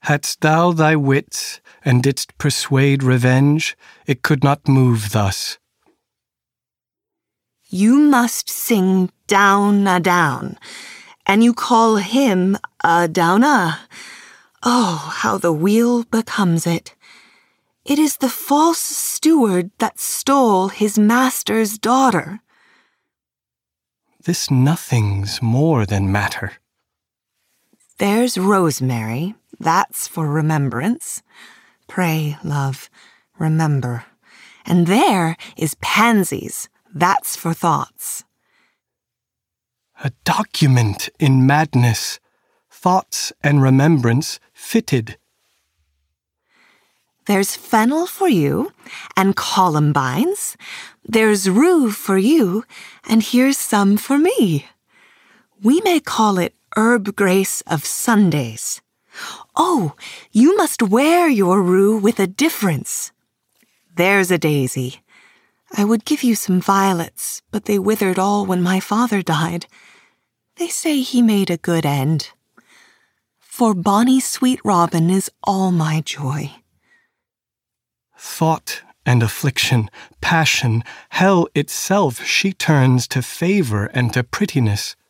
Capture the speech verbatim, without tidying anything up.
Hadst thou thy wits, and didst persuade revenge, it could not move thus. You must sing down a down, and you call him a downer. Oh, how the wheel becomes it. It is the false steward that stole his master's daughter. This nothing's more than matter. There's rosemary, that's for remembrance. Pray, love, remember. And there is pansies, that's for thoughts. A document in madness, thoughts and remembrance fitted. There's fennel for you, and columbines. There's rue for you, and here's some for me. We may call it herb grace of Sundays. Oh, you must wear your rue with a difference. There's a daisy. I would give you some violets, but they withered all when my father died. They say he made a good end. For bonny sweet robin is all my joy. Thought and affliction, passion, hell itself she turns to favor and to prettiness.